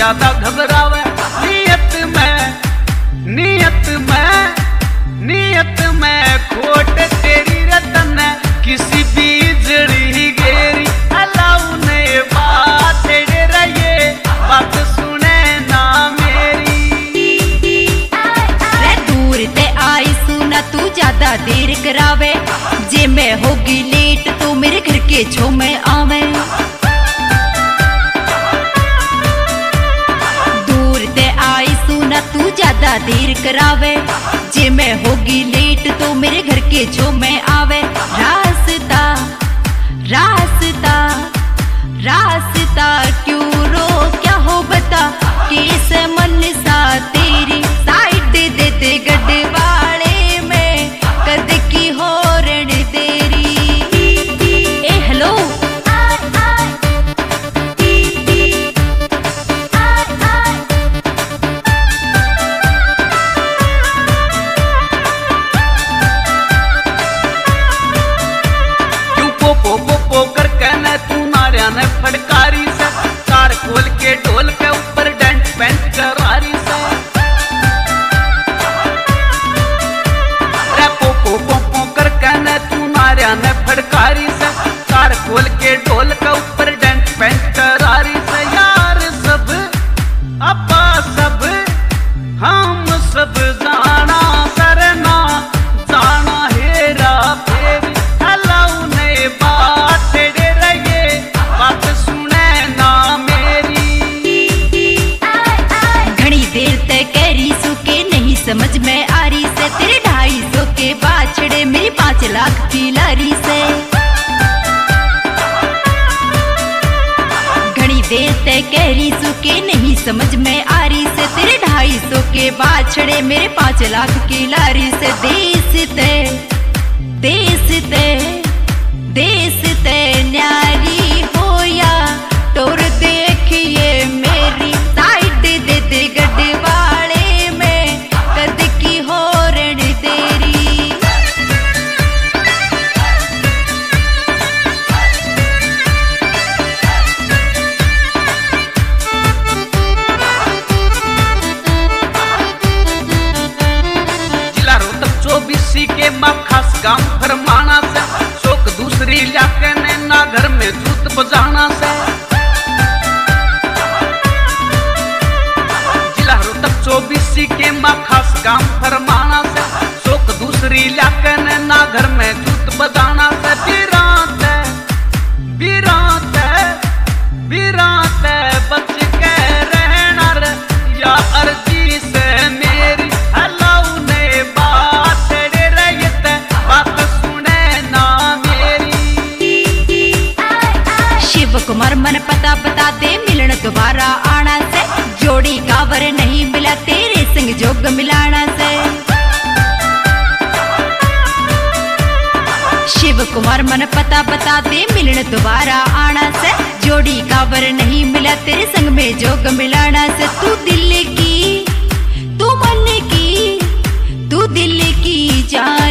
ज्यादा घबरावे। नियत में खोट तेरी रतन किसी भी जड़ी गेरी। अलाउ ने बात रहे बात सुने ना मेरी। रे दूर ते आई सुना तू ज्यादा देर करावे, जे मैं होगी लेट तो मेरे घर के छो में आवे। दूर ते आई सुना तू ज्यादा देर करावे, जे मैं होगी लेट तो मेरे घर के छो में आवे। रास्ता रास्ता रास्ता क्यों रो क्या हो बता, किस मन सा तेरी साइड दे दे गढ़वाले में कद की होरण तेरी। ए हेलो पो कर कहना तू मारिया ने फटकारी से, कार खोल के ढोल के ऊपर डेंट पेंट करारी से। रे पो कर कहना तू मारिया ने फटकारी से, कार खोल के ढोल के ऊपर डेंट पेंट करारी से। यार सब अपा सब हम सब जाना सरना जाना हेरा फेरी। अलाउ ने बात रहे बात सुने ना मेरी। घनी देर तक कह रही सु के नहीं समझ में आ रही से, तेरे 250 के बाछड़े मेरी 5 लाख की लारी से। घनी देर तक कह रही सु के नहीं समझ में आ रही से, तेरे 250 के बाछड़े मेरे 5 लाख की लारी से। देश ते न्यारी हो या टोर देखिए मेरी साइड दे दे गढ़वाले में कद की होरण तेरी। जिला रोहतक 24 के खास गांव फरमाना से, शोक दूसरी लाके ने ना घर में जूत बजाना से। जिला रोहतक 24 के खास गांव फरमाना से, शोक दूसरी लाके ने ना घर में जूत बजाना से। बिरात बच के रहना रे या अर्जी से मेरी। अलाउ ने बात रहित बात सुने ना मेरी। शिव कुमार मन पता बता दे मिलन दोबारा आना से, जोड़ी कावर नहीं मिला तेरे संग जोग मिलाना से। शिव कुमार मन पता बता दे मिलन दोबारा आना से, जोड़ी कावर नहीं मिला तेरे संग में जोग मिलाना से। तू दिल की तू मन की तू दिल की जान